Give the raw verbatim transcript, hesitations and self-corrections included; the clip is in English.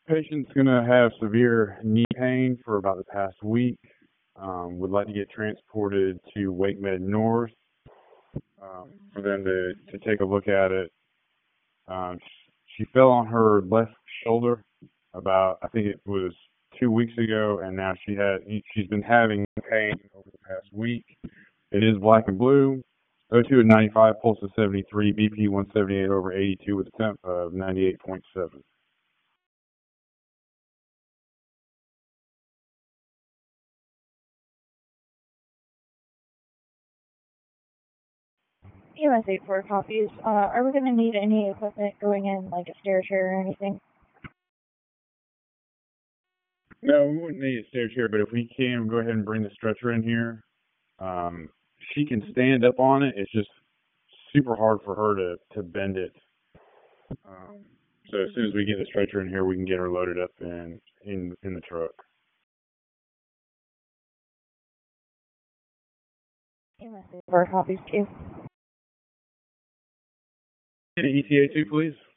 Patient's going to have severe knee pain for about the past week. Um, would like to get transported to Wake Med North um, for them to, to take a look at it. Um, she fell on her left shoulder about, I think it was two weeks ago, and now she had she's been having pain over the past week. It is black and blue. O two at ninety-five, pulse of seventy-three, B P one seventy-eight over eighty-two with a temp of ninety-eight point seven. U S eight four copies. Uh, are we going to need any equipment going in, like a stair chair or anything? No, we wouldn't need a stair chair, but if we can, go ahead and bring the stretcher in here. Um, she can stand up on it. It's just super hard for her to, to bend it. Um, so as soon as we get the stretcher in here, we can get her loaded up in in, in the truck. U S eight four copies too. E T A two, please.